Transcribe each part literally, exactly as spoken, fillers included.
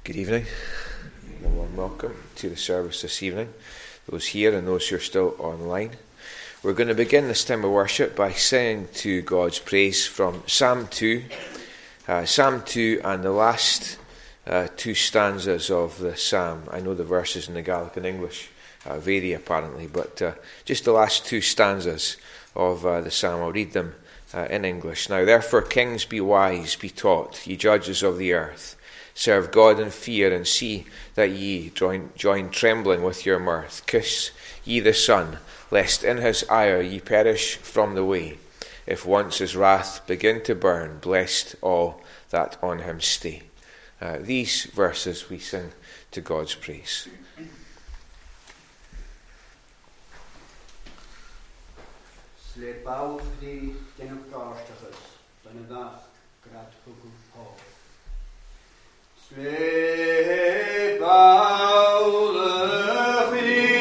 Good evening, and a warm welcome to the service this evening, those here and those who are still online. We're going to begin this time of worship by singing to God's praise from Psalm two. Uh, Psalm two and the last uh, two stanzas of the psalm. I know the verses in the Gaelic and English uh, vary apparently, but uh, just the last two stanzas of uh, the psalm. I'll read them uh, in English. Now, therefore, kings, be wise, be taught, ye judges of the earth. Serve God in fear, and see that ye join, join trembling with your mirth. Kiss ye the Son, lest in his ire ye perish from the way. If once his wrath begin to burn, blessed all that on him stay. Uh, these verses we sing to God's praise. Slip out the genopgastachus, then a grat hugu paul. Slip out the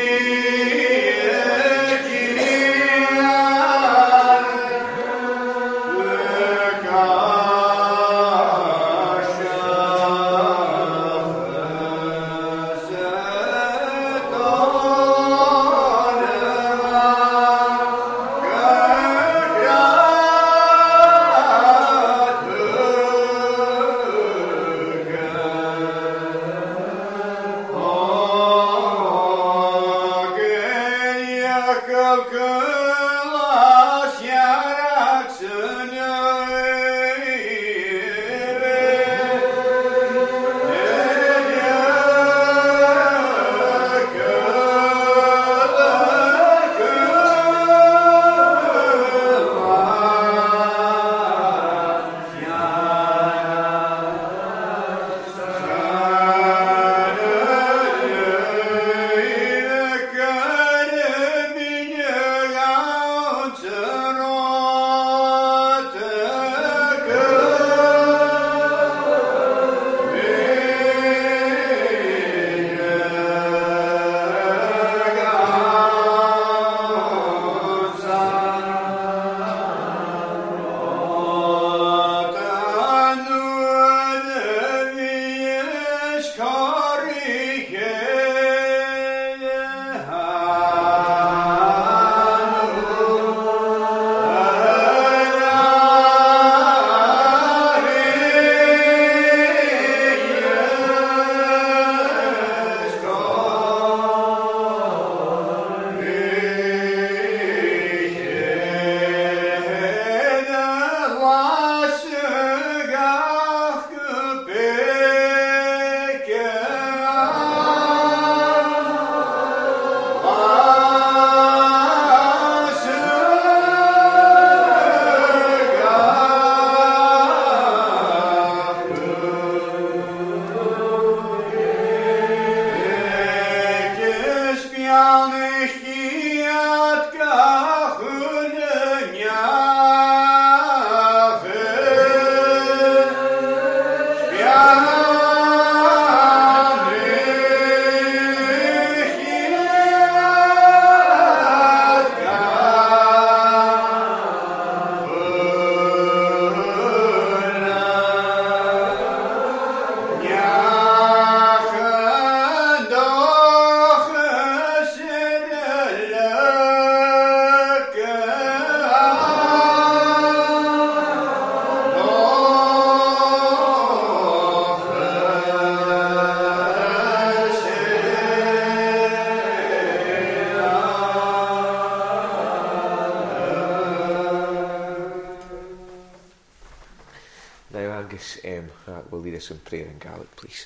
in prayer in Gaelic, please.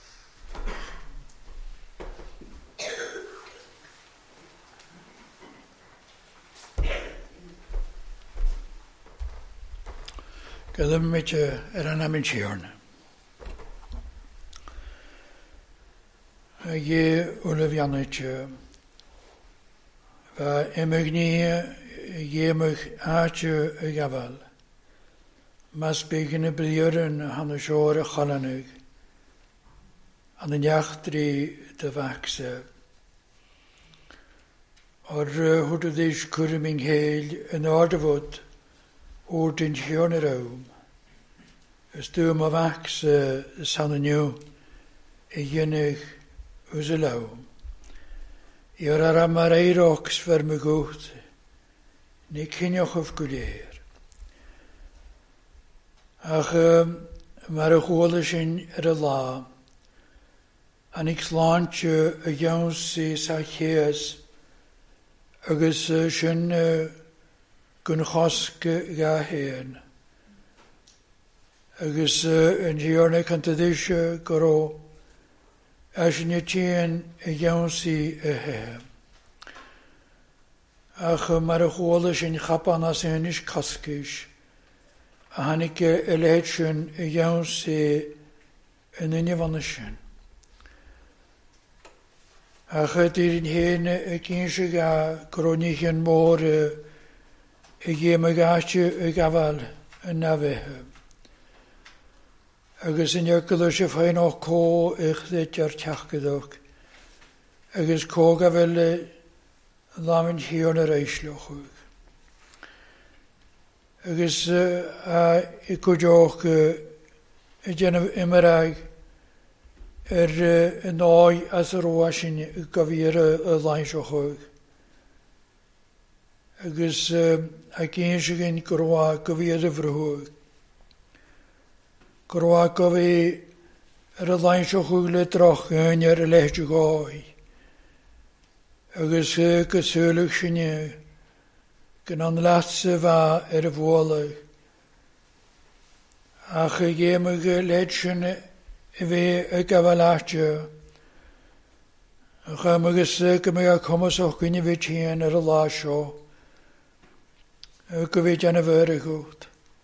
Gadam mitje ranamin chiorna. Ye Olavianitje va emigni ye mug aatje gaval. Mas begynne blieren han y siôr y chalanig, an y neachtri dy facse. O'r hwyd o ddys cwrym yng Ngheil yn ordafod o'r dyn chion yr awm. Ys dwym o facse san y niw i dhéanach ús a lám. Iar ar am mar éireachs ver me gút, ní cineach of go léir. Ach mar a chóla sin ar a lá, an ik sláinte a dheansaí sa chéas, agus sin gun chosca ga héan. Agus an dhearna cantadíise go ró, a sin a tían a dheansaí a he. Ach mar a chóla sin chapan as éis cascais, a hannig a leid sin a dheansaí in inne vanna sin. Ach dýrin héine a cínse ga grónich an mór a géime gáte a gafal a nabhethe. Agus in jökul se féin och có ich leitjar teachgadach, agus có gafel lamin híon a reisloch. Agus a i gudjoch a djenna imarag er an áid as a roisin go bhíar a lainseo. Agus a cén gin go roiá go bhíar a bhrthúg. Go roiá go bhí ar a lainseo le troch ar a leitú gáid. Agus go súlach sinne gan an leatsa bha ar a bhóla. Ach a géime go leid sinne I bhí a gafaláte, a chum agus go mé a cumasach gine bhí tían ar a lá seo, go bhí deanna bhar a gút.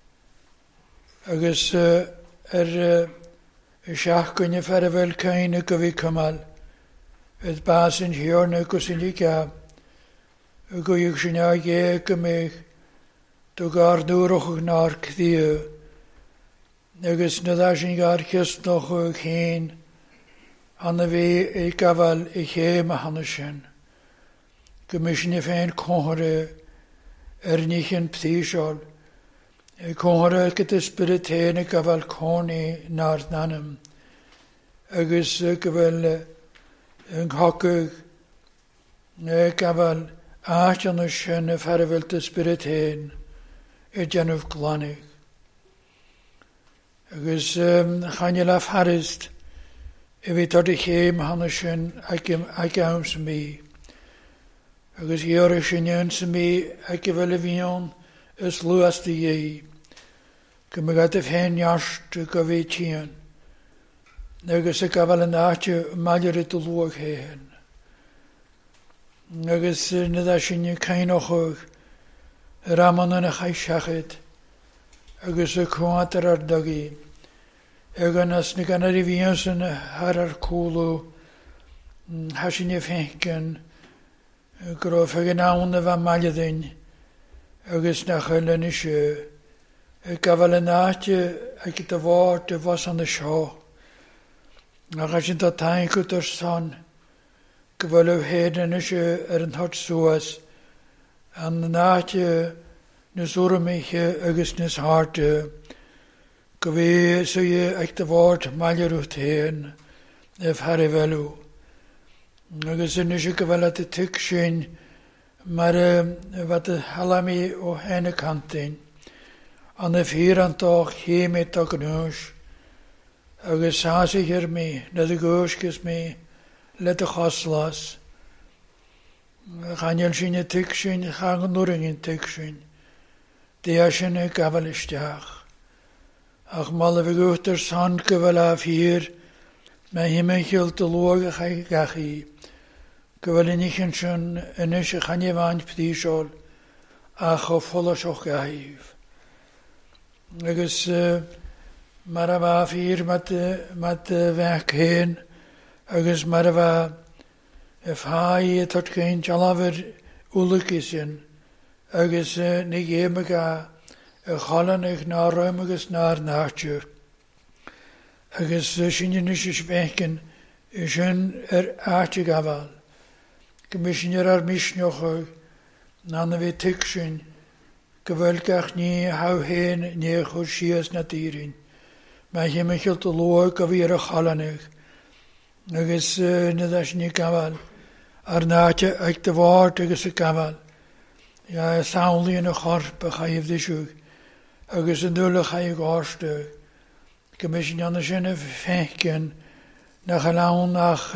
Agus ar seach gonne fer a bhfuil céine go bhí cumal, id bás in hiorna go sin díce, go dhéag sin a dhé go mé do gár dúrach nar cdíu, agus na dá sin gar chist noch chéin an a bhí i gafal i chéim a hanna sin. Go mis sin i féin cóhara ar níchan ptíisiol. I cóhara go a spiritéin i gafal cónaí nar nanam. Agus go bhfuil an chocag i gafal áiteanna sin a ferhfuil a spiritéin i dhéanamh glánaigh. Agus chaine le farist I bhí tar de chéim hanna sin ag am sa mí. Agus dhearra sin an sa mí ag bhfuil a bhíon is luas de dhé. Go me gait a féin neast go bhí tían. Agus a gabhfuil an áte maidir it a luach héan. Agus na da sin céinoch raman an a chaiseachid. Agus a cuatar ar dagaí. Egan as na gan ar I bhíonsan har ar cúlú, hasin I fécin, gro fegin ána bha mailedain, agus na chuilen is gafal an áte ag a bhát a bhas an a seo. A chasin tá tain go tar san, go bhfuil héan is ar an thart suas, an áte na súramiche agus nas háte, go bhí sa dhé ag de bhát mailearút héan if har I bhealú. Agus in is go bhfuil a tic sin mar bhat a halami ó héna cantain. An if hir an toch chéime tá an hús. Agus sása hir mí, na a gúsgus mí le a choslas. Chanel sin a tic sin, chan an nuringin tic sin. Dé sin a gafal isteach. Ach mal a bhí gútar san go bhfuil a fír, me himimiisiil de luag a chaig gachaí, go bhfuil inichin sin inis a channe bhaint ptíisiol a cho folas och gaíh. Agus mar a bha fír mat bheith chéin, agus mar a bha if háí a tot céin tealafir úlacha sin, agus ní géime ga a chalan ag ná roim agus ná náte. Agus sin is is bhécin sin ar áte gafal. Go mis sin ar misneoch ná na bhí tic sin, go bhfuil gach ní hauhéin ní chur sias na tírin. Me himimiisiil do luag go bhí ar a chalanach, agus na dais ní gabhal ar náte ag de bhát agus a gabhal. Ja, saolaíon a chorp a chaibh disúg agus an dúla chaibh gáiste. Gymis yn sy'n y ffeicyn na chalawn nach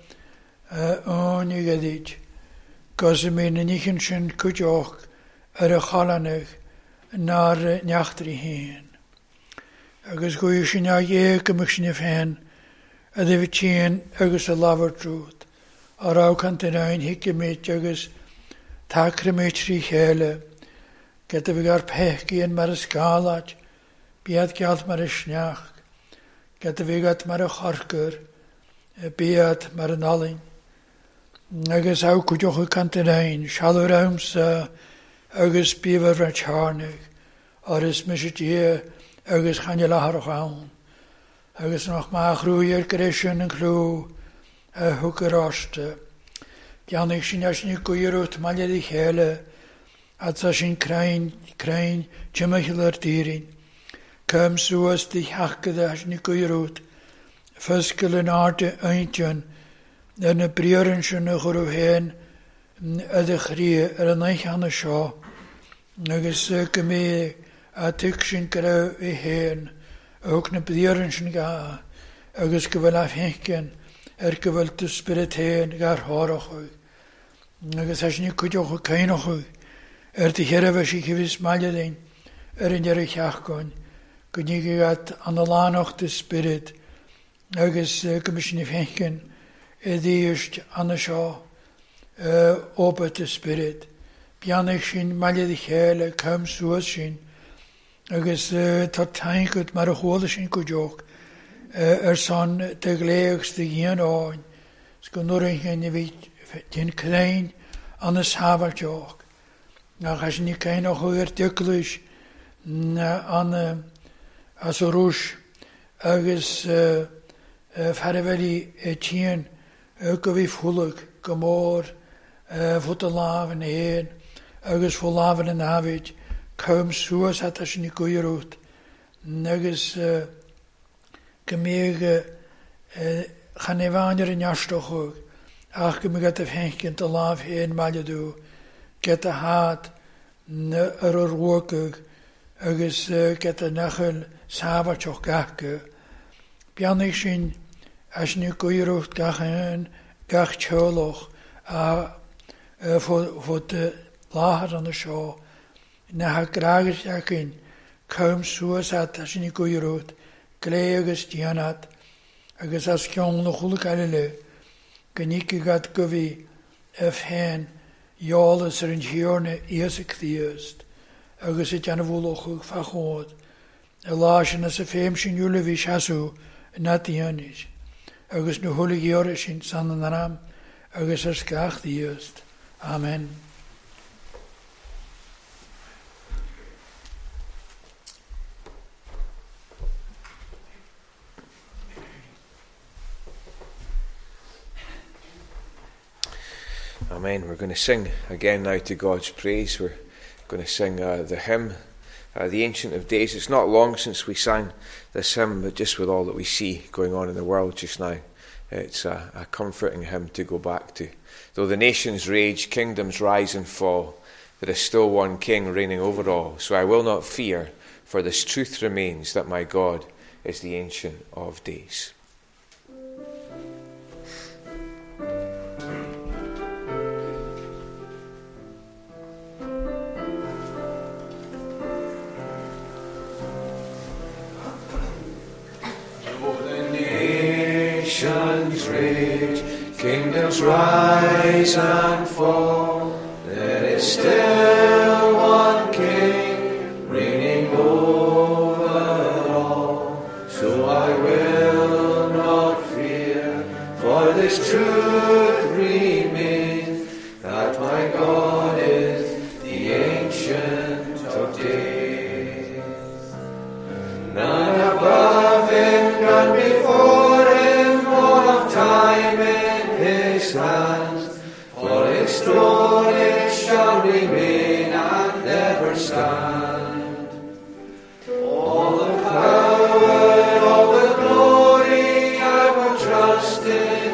o'n i gydyd. Gos y mynd yn eich sy'n cwdioch ar y chalanach na'r neachtri hyn. Agus gwy sy'n ag e gymych sy'n y ffen a dde fi tîn agus y lafar drwyd. Ar aw cant yn ein hi gymyd agus tacrymetri chele. Gyda fi gar pechgi yn mar ysgalad. Biad galt mar ysniach. Gyda fi gat mar y chorgyr. Biad mar yn alyn. Agus aw cwdioch y cant yn ein. Sialwr awms agus bifar rhaid charnig. Oris mis y dia agus chan i lahar o'ch awn. Agus noch maach rwy'r gresyn yn clw a hwg yr osta. Dianig sy'n as ni gwyrwt maliad i chele. A ta sy'n crain, crain, tymachil ar dirin. Cym sŵas di hachgyd as ni gwyrwt. Fysgol yn arte eintyn. Yn y briarin sy'n y chwrw hen. Ydy chri ar y naich anna sio. Agus gymi a tig sy'n graw i hen. Ook na briarin sy'n ga. Agus gyfel a fenken. Er gyfel dy spirit hen gar horach o'i. Agus as ni cwdioch o cainoch o'i. Er di hera fe si cyfys maliad ein. Er yn yr eich achgon. Gwnig i gad analanoch dy spirit. Agus gymis ni fenken. Ydy ysg anna sio. Oba dy spirit. Bianach sy'n maliad i chele. Cym sŵas sy'n. Agus tar taingud mar a chwada sy'n cwdioch. Er son dy gleags dy gian oen. Sgwn nôr ein hyn i fi dyn crein anna safal joch. Nach as ni kain och hwyr dyglwys anna as o rwys agus farifeli tîn gyfi ffwlwg gymor fwt y laf yn hen agus fw laf yn afid cwm sŵas at as ni gwyrwt agus gymig chanefan yr yn iastoch ach gymig at y fengynt y laf hen maliadw get a haat ar o'r wogig agus get a nachel safatioch gachge. Biannig sy'n as ni gwyrwch gach yn gach tioloch a fod lahar an y sio na ha graagis ac yn cwm sŵas at as ni gwyrwch glei agus dianad agus as gion na chwlwg alile gynnig i gad gyfi y ffen Iolus er yn hiorne iasig ddiast, agus y jan y fwlwchwg ffachod, y lasyn as y ffeim sy'n ywle fi siasw na dianis, agus nhw hwlig iore sy'n san yn aram, agus ar sgach ddiast. Amen. Amen. We're going to sing again now to God's praise. We're going to sing uh, the hymn, uh, The Ancient of Days. It's not long since we sang this hymn, but just with all that we see going on in the world just now, it's a, a comforting hymn to go back to. Though the nations rage, kingdoms rise and fall, there is still one king reigning over all. So I will not fear, for this truth remains that my God is the Ancient of Days. Rage, kingdoms rise and fall, there is still one king reigning over all. So I will not fear, for this truth remains, that my God is the Ancient of Days. None above him, none before him, time in his hands, for his throne it shall remain and never stand. All the power, all the glory, I will trust in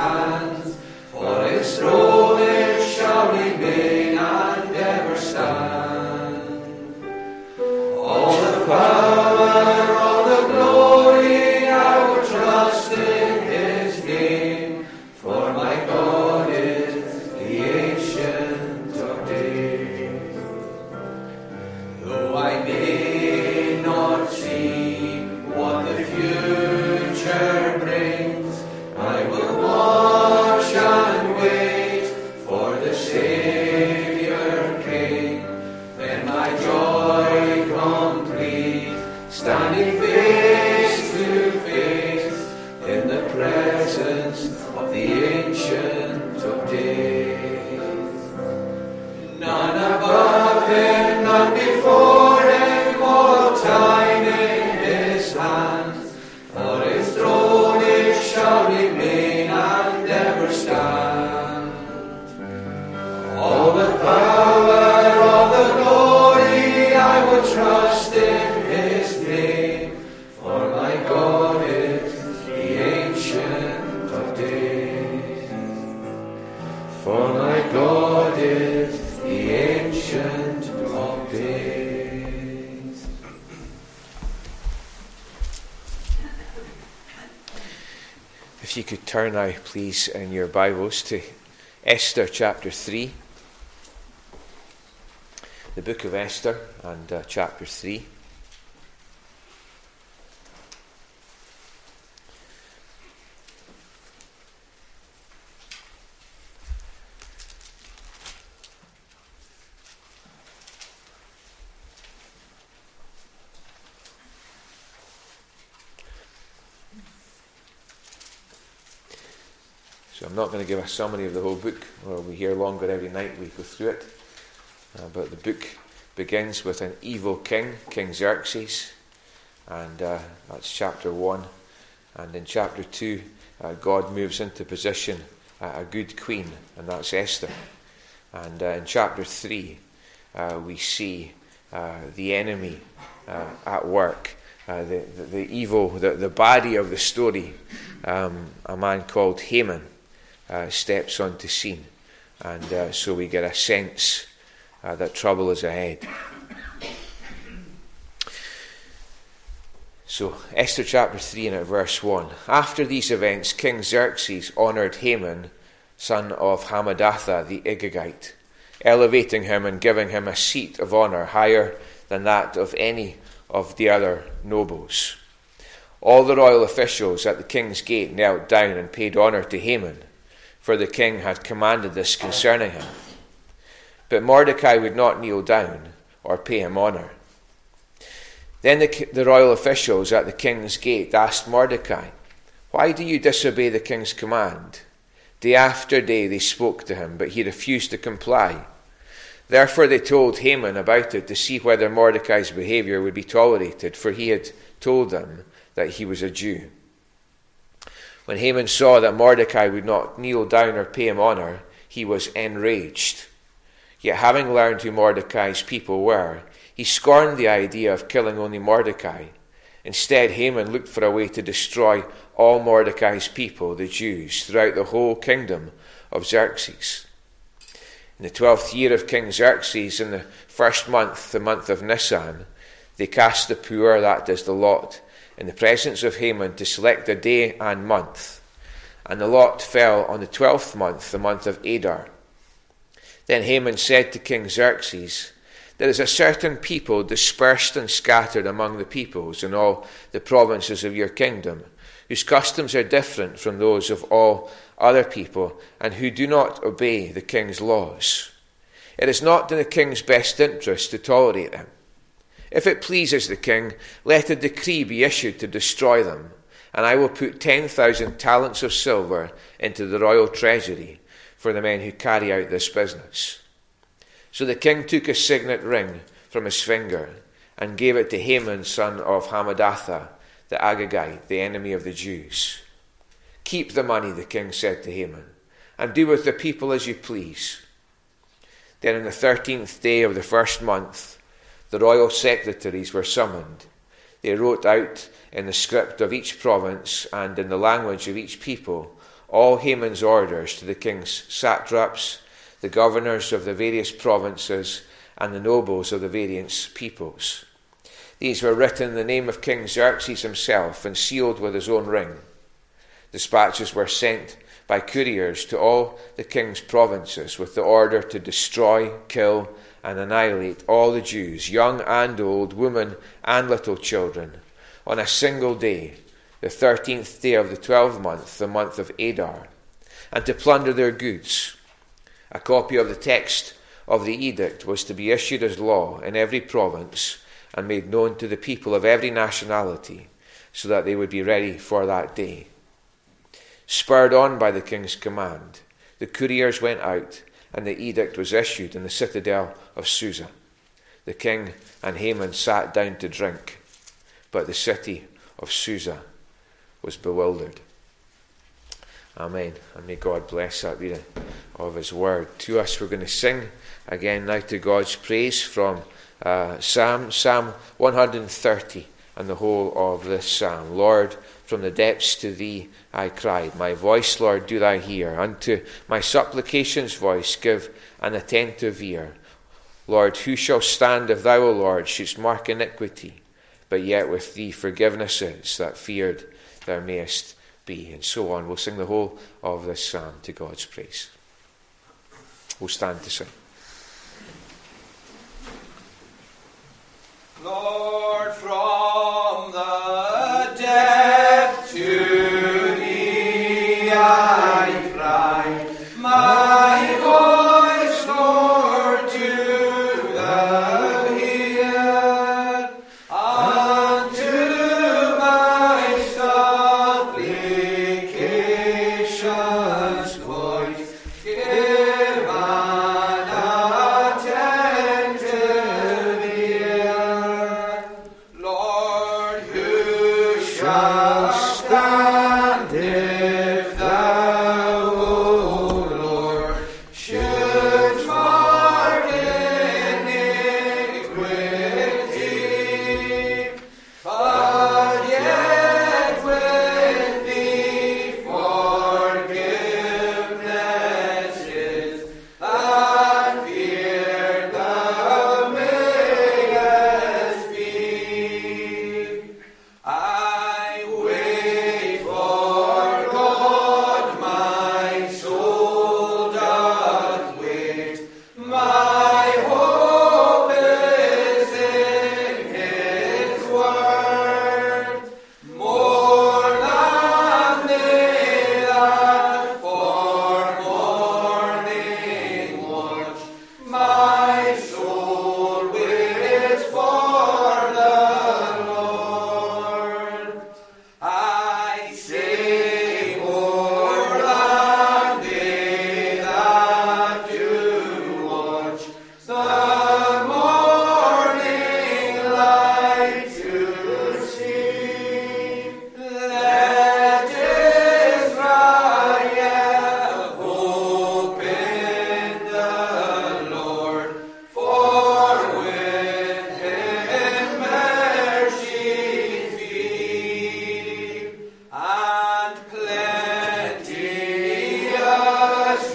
hands, for his throne it shall remain and ever stand. All the power, all the glory, I will trust in his name, for my God is the Ancient of Days. Though I may not see what the future brings, I will watch and wait for the Savior King. Then my joy complete, standing face to face in the presence of the Ancient of Days. None above him, none before him, all time in his hands, for his throne it shall remain and ever stand. All the power, all the glory, I will trust in his name, for my God is the Ancient of Days. For my God is the Ancient of Days. If you could turn now, please, in your Bibles to Esther chapter three. The book of Esther and uh, chapter three. So I'm not going to give a summary of the whole book. Well, we hear longer every night we go through it. Uh, but the book begins with an evil king, King Xerxes, and uh, that's chapter one. And in chapter two, uh, God moves into position uh, a good queen, and that's Esther. And uh, in chapter three, uh, we see uh, the enemy uh, at work, uh, the, the, the evil, the, the baddie of the story, um, a man called Haman, uh, steps onto scene. And uh, so we get a sense Uh, that trouble is ahead. So, Esther chapter three and at verse one. After these events, King Xerxes honoured Haman, son of Hammedatha the Agagite, elevating him and giving him a seat of honour higher than that of any of the other nobles. All the royal officials at the king's gate knelt down and paid honour to Haman, for the king had commanded this concerning him. But Mordecai would not kneel down or pay him honour. Then the, the royal officials at the king's gate asked Mordecai, "Why do you disobey the king's command?" Day after day they spoke to him, but he refused to comply. Therefore they told Haman about it to see whether Mordecai's behaviour would be tolerated, for he had told them that he was a Jew. When Haman saw that Mordecai would not kneel down or pay him honour, he was enraged. Yet having learned who Mordecai's people were, he scorned the idea of killing only Mordecai. Instead, Haman looked for a way to destroy all Mordecai's people, the Jews, throughout the whole kingdom of Xerxes. In the twelfth year of King Xerxes, in the first month, the month of Nisan, they cast the poor, that is the lot, in the presence of Haman to select a day and month. And the lot fell on the twelfth month, the month of Adar. Then Haman said to King Xerxes, "There is a certain people dispersed and scattered among the peoples in all the provinces of your kingdom, whose customs are different from those of all other people, and who do not obey the king's laws. It is not in the king's best interest to tolerate them. If it pleases the king, let a decree be issued to destroy them, and I will put ten thousand talents of silver into the royal treasury for the men who carry out this business." So the king took a signet ring from his finger and gave it to Haman, son of Hammedatha, the Agagite, the enemy of the Jews. "Keep the money," the king said to Haman, "and do with the people as you please." Then on the thirteenth day of the first month, the royal secretaries were summoned. They wrote out in the script of each province and in the language of each people all Haman's orders to the king's satraps, the governors of the various provinces, and the nobles of the various peoples. These were written in the name of King Xerxes himself and sealed with his own ring. Dispatches were sent by couriers to all the king's provinces with the order to destroy, kill, and annihilate all the Jews, young and old, women and little children, on a single day, the thirteenth day of the twelfth month, the month of Adar, and to plunder their goods. A copy of the text of the edict was to be issued as law in every province and made known to the people of every nationality, so that they would be ready for that day. Spurred on by the king's command, the couriers went out, and the edict was issued in the citadel of Susa. The king and Haman sat down to drink, but the city of Susa was bewildered. Amen. And may God bless that reading of his word to us. We're going to sing again now to God's praise from uh, Psalm, Psalm one hundred thirty, and the whole of this psalm. Lord, from the depths to thee I cried. My voice, Lord, do thou hear. Unto my supplications voice give an attentive ear. Lord, who shall stand if thou, O Lord, shouldst mark iniquity? But yet with thee forgiveness is, that feared thou mayest be. And so on. We'll sing the whole of this psalm to God's praise. We'll stand to sing. Lord, from the depth to thee I cry, my voice, Lord, do thou hear. Unto my supplications voice give an attentive ear. Lord, who shall stand if thou, O Lord, should mark iniquity? But yet with thee forgiveness is, that fear thou mayest be. I wait for God, my soul doth wait. My hope is in his word. More than they that for morning watch, my soul waits for the Lord. I say more than they that do watch the morning light to see. Let Israel hope in the Lord, for with him mercies be, and plenteous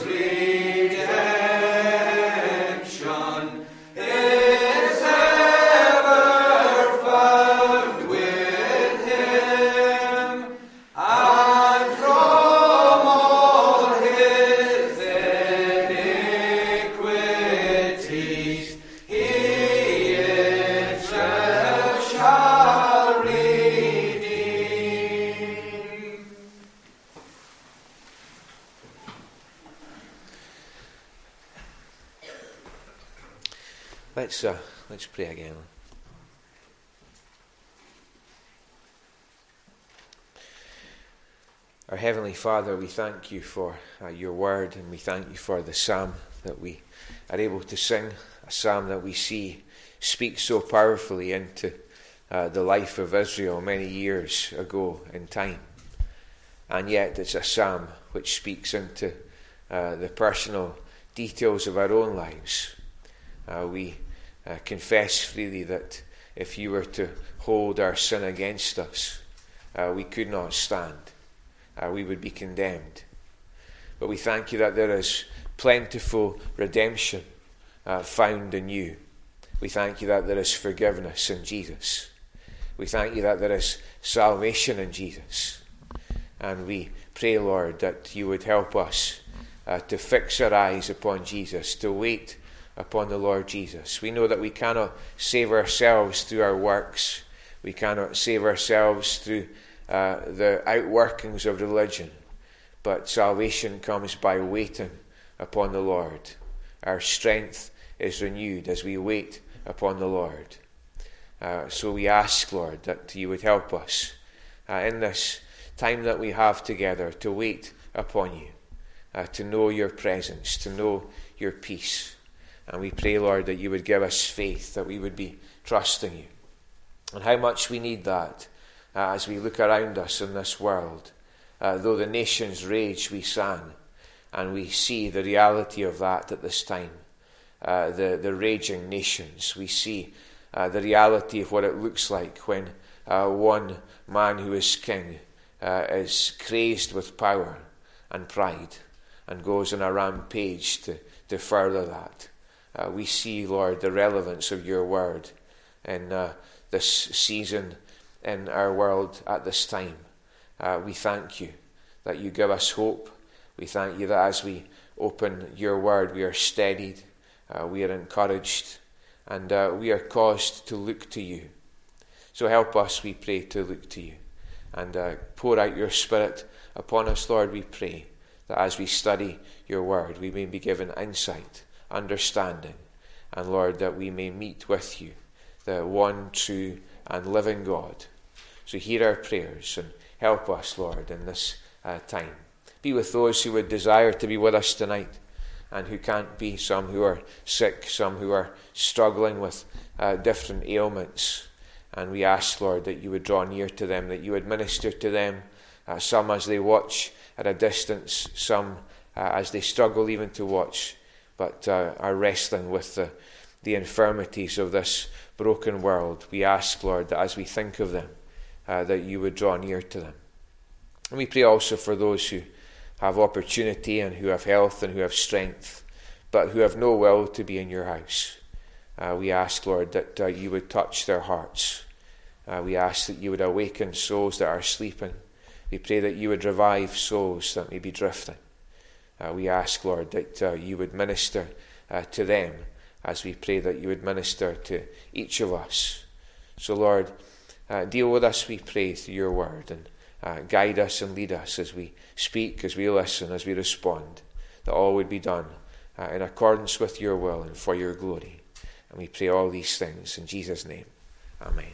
redemption is ever found with him, and from all his iniquities he himself shall redeem. Let's uh, let's pray again. Our Heavenly Father, we thank you for uh, your word, and we thank you for the psalm that we are able to sing, a psalm that we see speaks so powerfully into uh, the life of Israel many years ago in time. And yet it's a psalm which speaks into uh, the personal details of our own lives. Uh, we uh, confess freely that if you were to hold our sin against us, uh, we could not stand. Uh, we would be condemned. but we thank you that there is plentiful redemption uh, found in you. We thank you that there is forgiveness in Jesus. We thank you that there is salvation in Jesus. And we pray, Lord, that you would help us uh, to fix our eyes upon Jesus, to wait upon the Lord Jesus. We know that we cannot save ourselves through our works. We cannot save ourselves through uh, the outworkings of religion. But salvation comes by waiting upon the Lord. Our strength is renewed as we wait upon the Lord. Uh, so we ask, Lord, that you would help us uh, in this time that we have together to wait upon you, uh, to know your presence, to know your peace. And we pray, Lord, that you would give us faith, that we would be trusting you. And how much we need that uh, as we look around us in this world. Uh, though the nations rage, we sang, and we see the reality of that at this time. Uh, the, the raging nations. We see uh, the reality of what it looks like when uh, one man who is king uh, is crazed with power and pride and goes on a rampage to, to further that. Uh, we see, Lord, the relevance of your word in uh, this season in our world at this time. Uh, we thank you that you give us hope. We thank you that as we open your word, we are steadied. Uh, we are encouraged, and uh, we are caused to look to you. So help us, we pray, to look to you. And uh, pour out your Spirit upon us, Lord, we pray, that as we study your word, we may be given insight, understanding, and Lord, that we may meet with you, the one true and living God. So hear our prayers and help us, Lord, in this uh, time. Be with those who would desire to be with us tonight, and who can't be, some who are sick, some who are struggling with uh, different ailments. And we ask, Lord, that you would draw near to them, that you would minister to them, uh, some as they watch at a distance, some uh, as they struggle even to watch, but uh, are wrestling with the, the infirmities of this broken world. We ask, Lord, that as we think of them, uh, that you would draw near to them. And we pray also for those who have opportunity and who have health and who have strength, but who have no will to be in your house. Uh, we ask, Lord, that uh, you would touch their hearts. Uh, we ask that you would awaken souls that are sleeping. We pray that you would revive souls that may be drifting. Uh, we ask, Lord, that uh, you would minister uh, to them as we pray that you would minister to each of us. So, Lord, uh, deal with us, we pray, through your word, and Uh, guide us and lead us as we speak, as we listen, as we respond, that all would be done uh, in accordance with your will and for your glory. And we pray all these things in Jesus' name. Amen.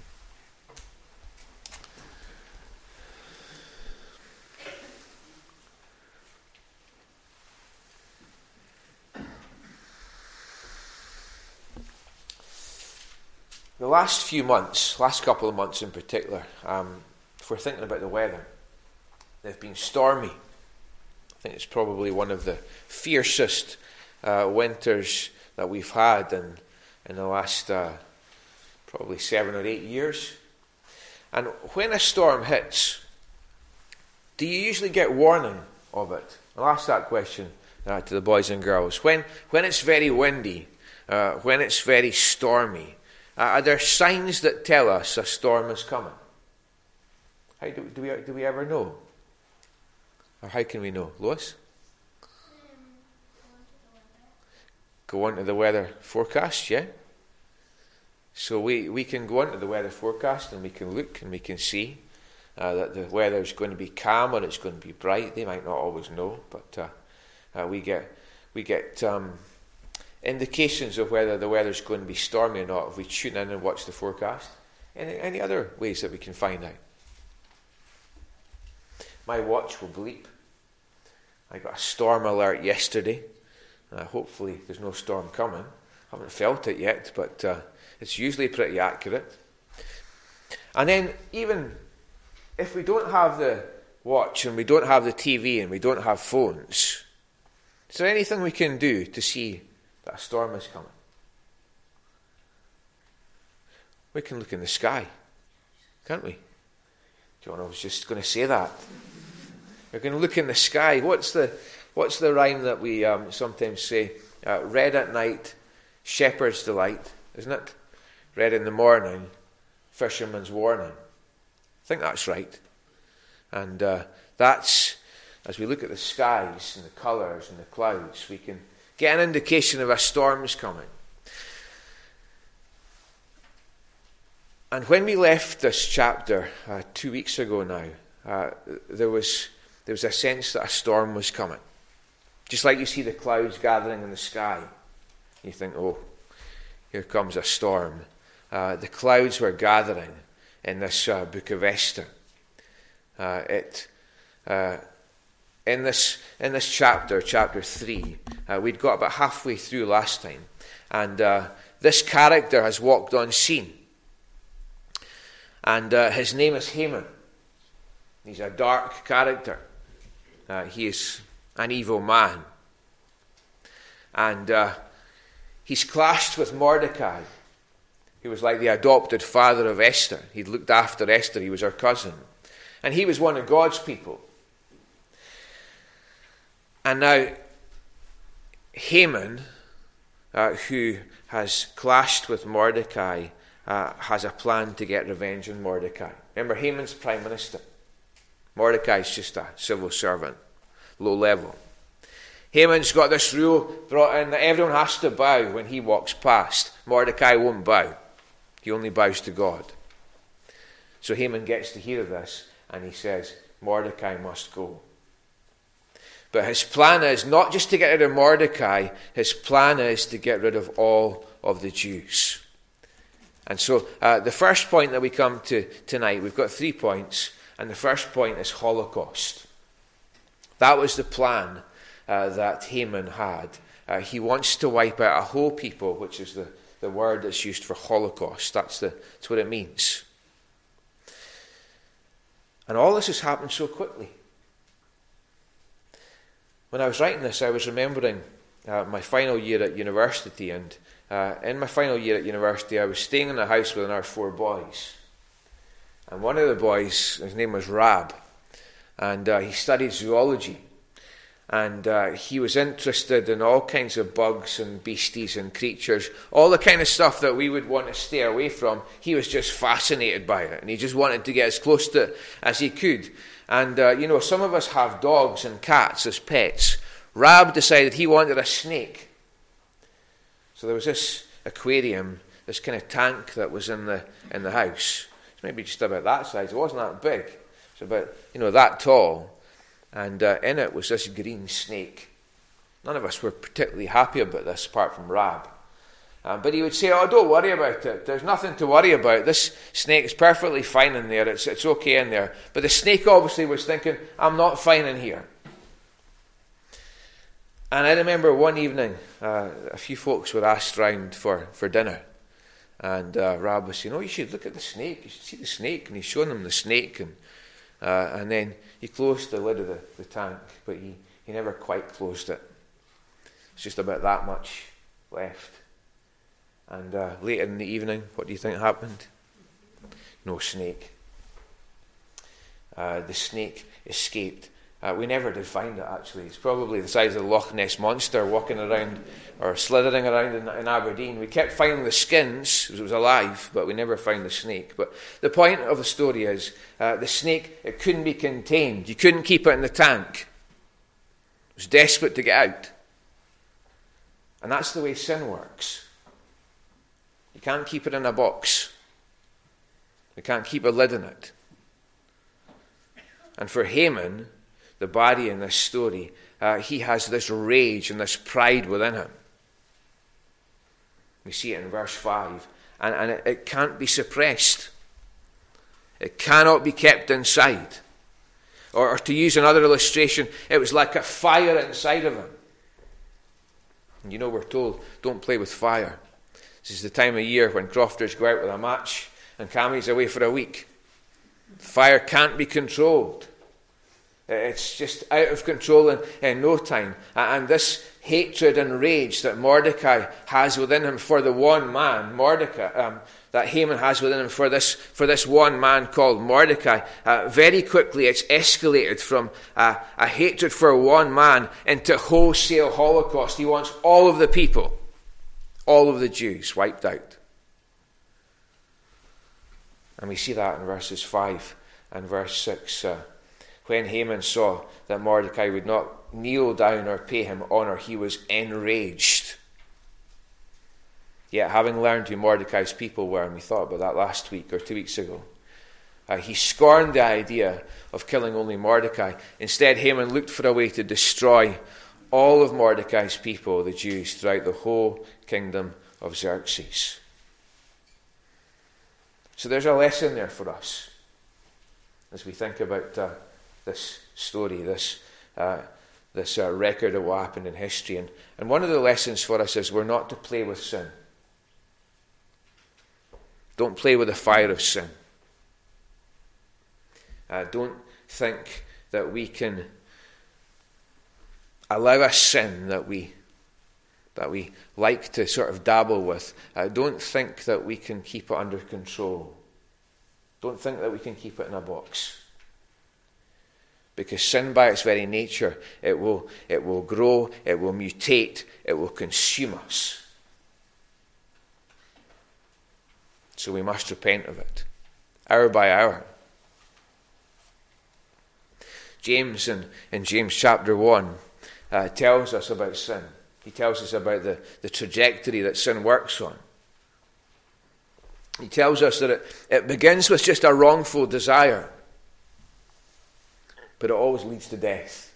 The last few months, last couple of months in particular, um, if we're thinking about the weather, they've been stormy. I think it's probably one of the fiercest uh, winters that we've had in, in the last uh, probably seven or eight years. And when a storm hits, do you usually get warning of it? I'll ask that question uh, to the boys and girls. When, when it's very windy, uh, when it's very stormy, uh, are there signs that tell us a storm is coming? How do, do we do we ever know? Or how can we know? Lois? Go on to the weather forecast, yeah? So we, we can go on to the weather forecast and we can look and we can see uh, that the weather is going to be calm or it's going to be bright. They might not always know, but uh, uh, we get we get um, indications of whether the weather is going to be stormy or not if we tune in and watch the forecast. Any, any other ways that we can find out? My watch will bleep. I got a storm alert yesterday. Uh, hopefully there's no storm coming. I haven't felt it yet, but uh, it's usually pretty accurate. And then even if we don't have the watch and we don't have the T V and we don't have phones, is there anything we can do to see that a storm is coming? We can look in the sky, can't we? John, I was just going to say that. We're going to look in the sky. What's the what's the rhyme that we um, sometimes say? Uh, red at night, shepherd's delight, isn't it? Red in the morning, fisherman's warning. I think that's right. And uh, that's, as we look at the skies and the colours and the clouds, we can get an indication of a storm's coming. And when we left this chapter uh, two weeks ago now, uh, there was there was a sense that a storm was coming. Just like you see the clouds gathering in the sky. You think, oh, here comes a storm. Uh, the clouds were gathering in this uh, book of Esther. Uh, it uh, in this in this chapter, chapter three, uh, we'd got about halfway through last time, and uh, this character has walked on scene. And uh, his name is Haman. He's a dark character. Uh, he is an evil man. And uh, he's clashed with Mordecai, who was like the adopted father of Esther. He'd looked after Esther. He was her cousin. And he was one of God's people. And now, Haman, uh, who has clashed with Mordecai, Uh, has a plan to get revenge on Mordecai. Remember, Haman's prime minister. Mordecai's just a civil servant, low level. Haman's got this rule brought in that everyone has to bow when he walks past. Mordecai won't bow. He only bows to God. So Haman gets to hear this, and he says, Mordecai must go. But his plan is not just to get rid of Mordecai, his plan is to get rid of all of the Jews. And so uh, the first point that we come to tonight, we've got three points, and the first point is Holocaust. That was the plan uh, that Haman had. Uh, he wants to wipe out a whole people, which is the, the word that's used for Holocaust. That's, the, that's what it means. And all this has happened so quickly. When I was writing this, I was remembering uh, my final year at university, and Uh, in my final year at university, I was staying in a house with another four boys. And one of the boys, his name was Rab, and uh, he studied zoology. And uh, he was interested in all kinds of bugs and beasties and creatures, all the kind of stuff that we would want to stay away from. He was just fascinated by it, and he just wanted to get as close to it as he could. And, uh, you know, some of us have dogs and cats as pets. Rab decided he wanted a snake. So there was this aquarium, this kind of tank that was in the in the house. It's maybe just about that size. It wasn't that big. It's about, you know, that tall. And uh, in it was this green snake. None of us were particularly happy about this, apart from Rab. Um, but he would say, oh, don't worry about it. There's nothing to worry about. This snake is perfectly fine in there. It's, it's okay in there. But the snake obviously was thinking, I'm not fine in here. And I remember one evening, uh, a few folks were asked round for, for dinner. And uh, Rab was saying, oh, you should look at the snake. You should see the snake. And he's showing them the snake. And uh, and then he closed the lid of the, the tank, but he, he never quite closed it. It's just about that much left. And uh, later in the evening, what do you think happened? No snake. Uh, the snake escaped. Uh, we never did find it, actually. It's probably the size of the Loch Ness Monster walking around or slithering around in, in Aberdeen. We kept finding the skins, because it was alive, but we never found the snake. But the point of the story is, uh, the snake, it couldn't be contained. You couldn't keep it in the tank. It was desperate to get out. And that's the way sin works. You can't keep it in a box. You can't keep a lid on it. And for Haman, the baddie in this story, uh, he has this rage and this pride within him. We see it in verse five. And, and it, it can't be suppressed. It cannot be kept inside. Or, or to use another illustration, it was like a fire inside of him. And you know, we're told, don't play with fire. This is the time of year when crofters go out with a match and Cammie's away for a week. Fire can't be controlled. It's just out of control in, in no time. And this hatred and rage that Mordecai has within him for the one man, Mordecai, um, that Haman has within him for this, for this one man called Mordecai, uh, very quickly it's escalated from uh, a hatred for one man into wholesale Holocaust. He wants all of the people, all of the Jews wiped out. And we see that in verses five and verse six. Uh, when Haman saw that Mordecai would not kneel down or pay him honor, he was enraged. Yet, having learned who Mordecai's people were, and we thought about that last week or two weeks ago, uh, he scorned the idea of killing only Mordecai. Instead, Haman looked for a way to destroy all of Mordecai's people, the Jews, throughout the whole kingdom of Xerxes. So there's a lesson there for us as we think about uh, this story, this uh, this uh, record of what happened in history. And, and one of the lessons for us is we're not to play with sin. Don't play with the fire of sin. Uh, don't think that we can allow a sin that we that we like to sort of dabble with. Uh, don't think that we can keep it under control. Don't think that we can keep it in a box. Because sin by its very nature, it will, it will grow, it will mutate, it will consume us. So we must repent of it, hour by hour. James in, in James chapter one uh, tells us about sin. He tells us about the, the trajectory that sin works on. He tells us that it, it begins with just a wrongful desire, but it always leads to death.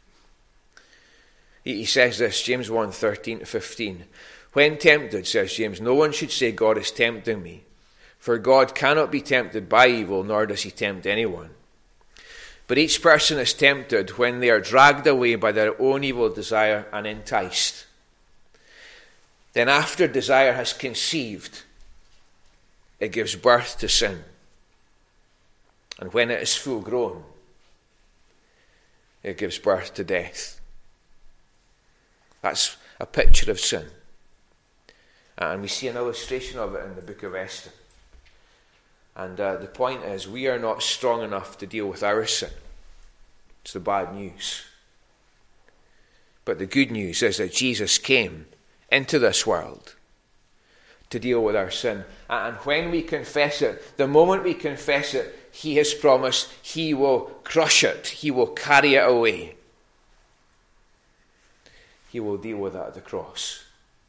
He, he says this, James one, thirteen to fifteen. When tempted, says James, no one should say, God is tempting me. For God cannot be tempted by evil, nor does he tempt anyone. But each person is tempted when they are dragged away by their own evil desire and enticed. Then after desire has conceived, it gives birth to sin. And when it is full grown, it gives birth to death. That's a picture of sin. And we see an illustration of it in the book of Esther. And uh, the point is, we are not strong enough to deal with our sin. It's the bad news. But the good news is that Jesus came into this world to deal with our sin. And when we confess it, the moment we confess it, he has promised he will crush it. He will carry it away. He will deal with it at the cross.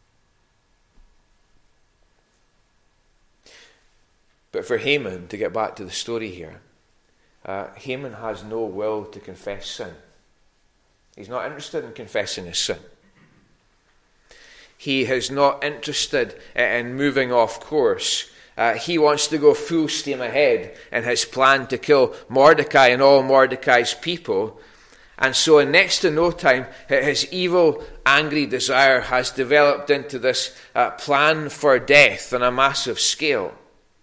But for Haman, to get back to the story here, uh, Haman has no will to confess sin. He's not interested in confessing his sin. He is not interested in moving off course. Uh, he wants to go full steam ahead in his plan to kill Mordecai and all Mordecai's people. And so in next to no time, his evil, angry desire has developed into this uh, plan for death on a massive scale.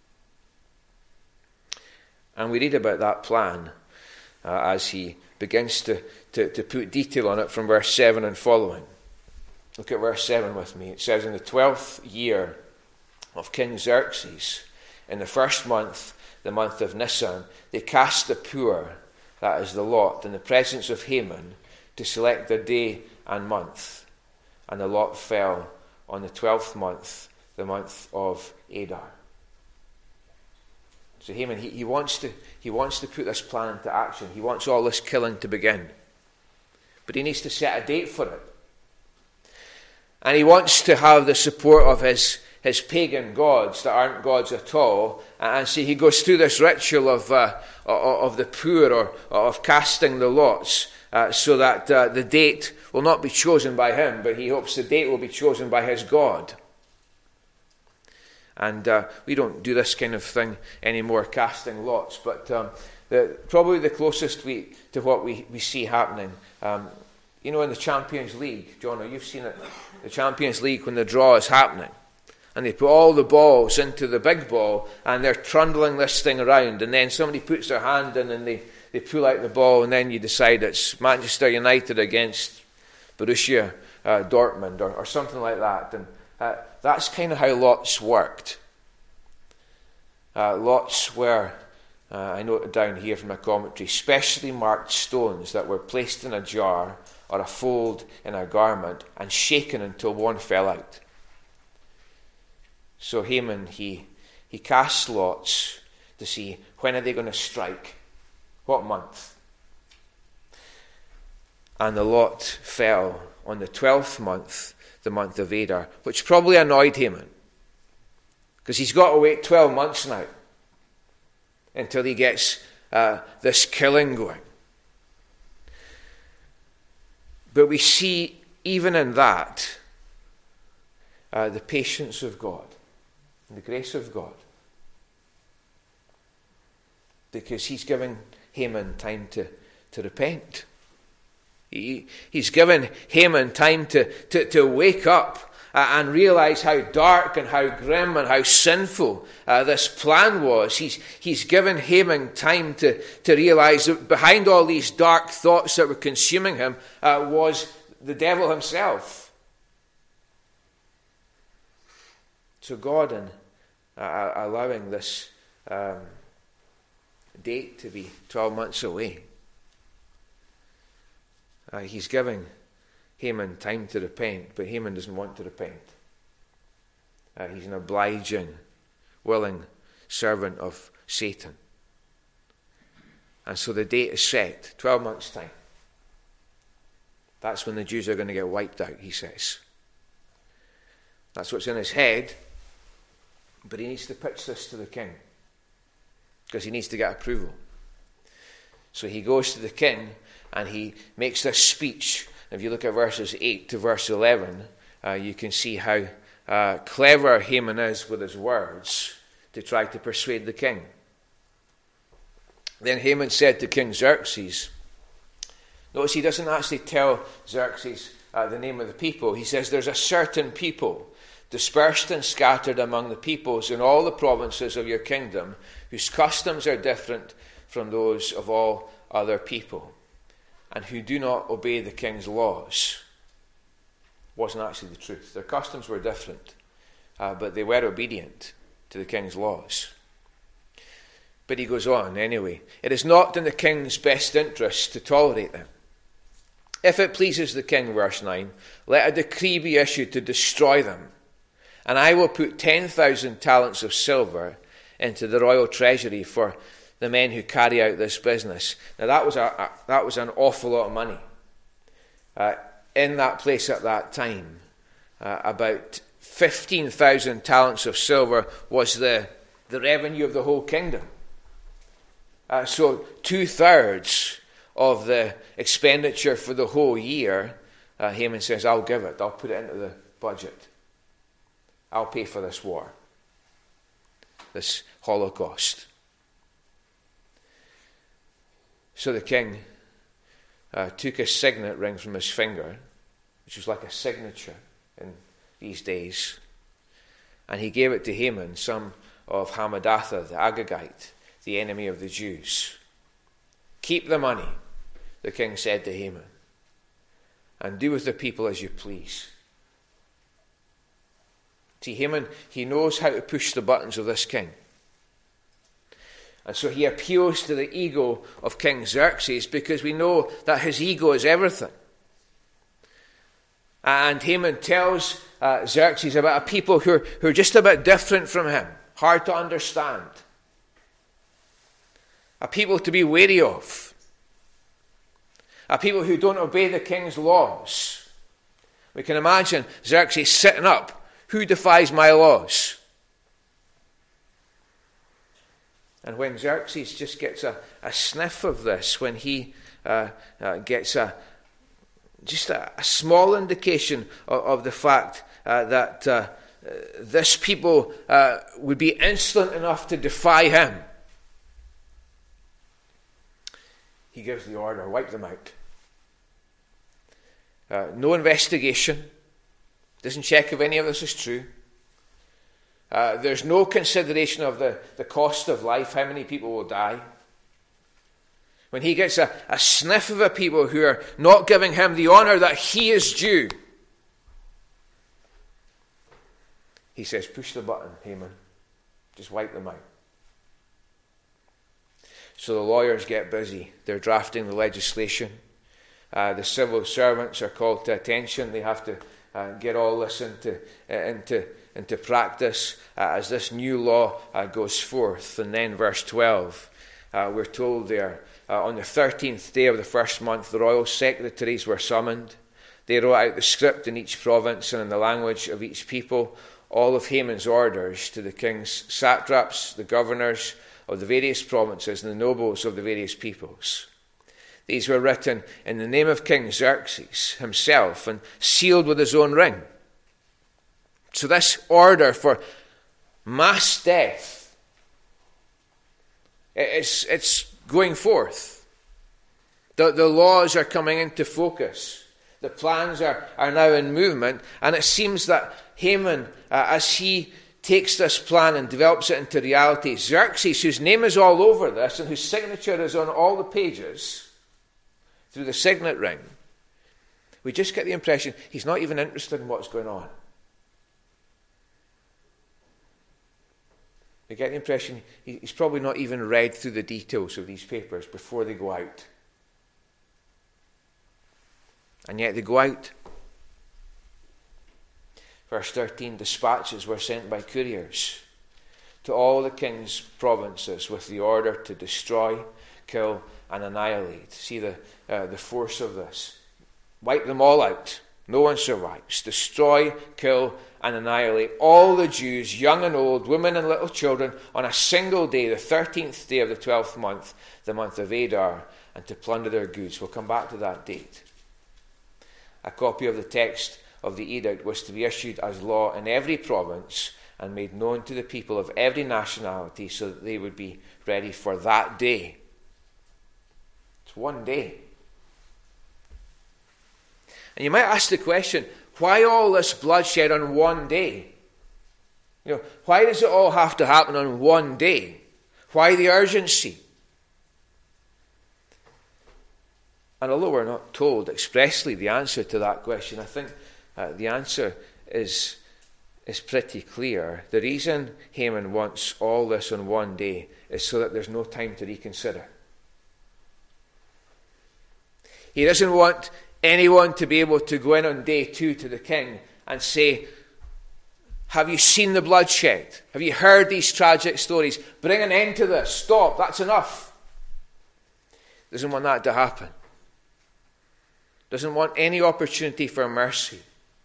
And we read about that plan uh, as he begins to, to, to put detail on it from verse seven and following. Look at verse seven with me. It says, in the twelfth year of King Xerxes, in the first month, the month of Nisan, they cast the poor, that is the lot, in the presence of Haman to select the day and month. And the lot fell on the twelfth month, the month of Adar. So Haman, he, he wants to he wants to put this plan into action. He wants all this killing to begin. But he needs to set a date for it. And he wants to have the support of his, his pagan gods that aren't gods at all. And so he goes through this ritual of uh, of the poor, or of casting the lots, uh, so that uh, the date will not be chosen by him, but he hopes the date will be chosen by his God. And uh, we don't do this kind of thing anymore, casting lots. But um, the, probably the closest we to what we, we see happening, um, you know, in the Champions League, John, you've seen it, the Champions League when the draw is happening. And they put all the balls into the big ball, and they're trundling this thing around. And then somebody puts their hand in and they, they pull out the ball, and then you decide it's Manchester United against Borussia uh, Dortmund or, or something like that. And uh, that's kind of how lots worked. uh, lots were, uh, I noted down here from my commentary, specially marked stones that were placed in a jar or a fold in a garment and shaken until one fell out. So Haman, he, he cast lots to see when are they going to strike, what month. And the lot fell on the twelfth month, the month of Adar, which probably annoyed Haman, because he's got to wait twelve months now until he gets uh, this killing going. But we see even in that uh, the patience of God, the grace of God, because he's given Haman time to, to repent. He, he's given Haman time to, to, to wake up uh, and realize how dark and how grim and how sinful uh, this plan was. He's, he's given Haman time to, to realize that behind all these dark thoughts that were consuming him uh, was the devil himself. So God, in uh, allowing this um, date to be twelve months away, Uh, he's giving Haman time to repent, but Haman doesn't want to repent. Uh, he's an obliging, willing servant of Satan. And so the date is set, twelve months' time. That's when the Jews are going to get wiped out, he says. That's what's in his head, but he needs to pitch this to the king, because he needs to get approval. So he goes to the king, and he makes this speech. If you look at verses eight to verse eleven, uh, you can see how uh, clever Haman is with his words to try to persuade the king. Then Haman said to King Xerxes, notice he doesn't actually tell Xerxes uh, the name of the people. He says there's a certain people dispersed and scattered among the peoples in all the provinces of your kingdom, whose customs are different from those of all other people, and who do not obey the king's laws. Wasn't actually the truth. Their customs were different, uh, but they were obedient to the king's laws. But he goes on anyway. It is not in the king's best interest to tolerate them. If it pleases the king, verse nine, let a decree be issued to destroy them, and I will put ten thousand talents of silver into the royal treasury for the men who carry out this business. Now that was a, a that was an awful lot of money. Uh, in that place at that time, uh, about fifteen thousand talents of silver was the, the revenue of the whole kingdom. Uh, so two-thirds of the expenditure for the whole year, uh, Haman says, I'll give it. I'll put it into the budget. I'll pay for this war, this Holocaust. So the king uh, took a signet ring from his finger, which was like a signature in these days, and he gave it to Haman, son of Hammedatha, the Agagite, the enemy of the Jews. Keep the money, the king said to Haman, and do with the people as you please. See, Haman, he knows how to push the buttons of this king. And so he appeals to the ego of King Xerxes, because we know that his ego is everything. And Haman tells uh, Xerxes about a people who are, who are just a bit different from him, hard to understand. A people to be wary of. A people who don't obey the king's laws. We can imagine Xerxes sitting up. Who defies my laws? And when Xerxes just gets a, a sniff of this, when he uh, uh, gets a just a, a small indication of, of the fact uh, that uh, uh, this people uh, would be insolent enough to defy him, he gives the order, wipe them out. Uh, no investigation. Doesn't check if any of this is true. Uh, there's no consideration of the, the cost of life, how many people will die. When he gets a, a sniff of a people who are not giving him the honor that he is due, he says, push the button, Haman. Just wipe them out. So the lawyers get busy. They're drafting the legislation. Uh, the civil servants are called to attention. They have to uh, get all this into, uh, into, into practice uh, as this new law uh, goes forth. And then verse twelve, uh, we're told there, uh, on the thirteenth day of the first month, the royal secretaries were summoned. They wrote out the script in each province and in the language of each people, all of Haman's orders to the king's satraps, the governors of the various provinces, and the nobles of the various peoples. These were written in the name of King Xerxes himself and sealed with his own ring. So this order for mass death, it's, it's going forth. The, the laws are coming into focus. The plans are, are now in movement, and it seems that Haman, uh, as he takes this plan and develops it into reality, Xerxes, whose name is all over this and whose signature is on all the pages through the signet ring, we just get the impression he's not even interested in what's going on. We get the impression he's probably not even read through the details of these papers before they go out. And yet they go out. Verse thirteen, dispatches were sent by couriers to all the king's provinces with the order to destroy, kill, and annihilate. See the, uh, the force of this. Wipe them all out. No one survives. Destroy, kill, and annihilate all the Jews, young and old, women and little children, on a single day, the thirteenth day of the twelfth month, the month of Adar, and to plunder their goods. We'll come back to that date. A copy of the text of the edict was to be issued as law in every province and made known to the people of every nationality so that they would be ready for that day. It's one day. And you might ask the question, why all this bloodshed on one day? You know, why does it all have to happen on one day? Why the urgency? And although we're not told expressly the answer to that question, I think uh, the answer is, is pretty clear. The reason Haman wants all this on one day is so that there's no time to reconsider. He doesn't want anyone to be able to go in on day two to the king and say, have you seen the bloodshed? Have you heard these tragic stories? Bring an end to this. Stop. That's enough. Doesn't want that to happen. Doesn't want any opportunity for mercy.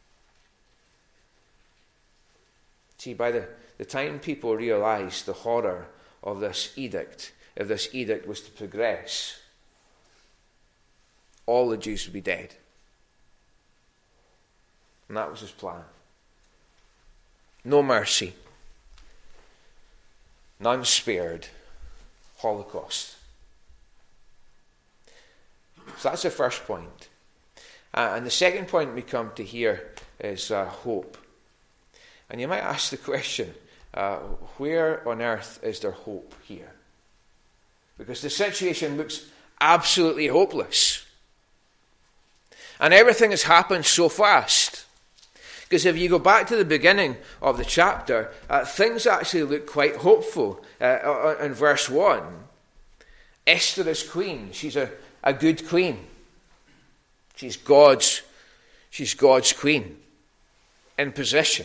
See, by the, the time people realised the horror of this edict, if this edict was to progress, all the Jews would be dead. And that was his plan. No mercy. None spared. Holocaust. So that's the first point. Uh, and the second point we come to here is uh, hope. And you might ask the question, uh, where on earth is there hope here? Because the situation looks absolutely hopeless. And everything has happened so fast. Because if you go back to the beginning of the chapter, uh, things actually look quite hopeful. Uh, in verse one, Esther is queen. She's a, a good queen. She's God's, she's God's queen in position.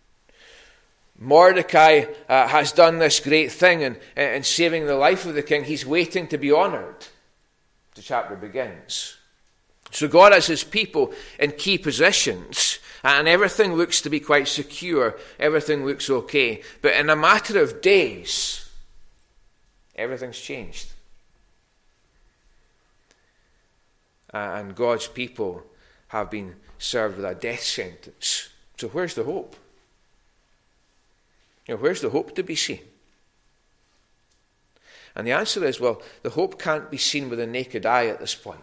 Mordecai uh, has done this great thing in, in saving the life of the king. He's waiting to be honoured. The chapter begins. So God has his people in key positions, and everything looks to be quite secure. Everything looks okay. But in a matter of days, everything's changed. Uh, and God's people have been served with a death sentence. So where's the hope? You know, where's the hope to be seen? And the answer is, well, the hope can't be seen with a naked eye at this point.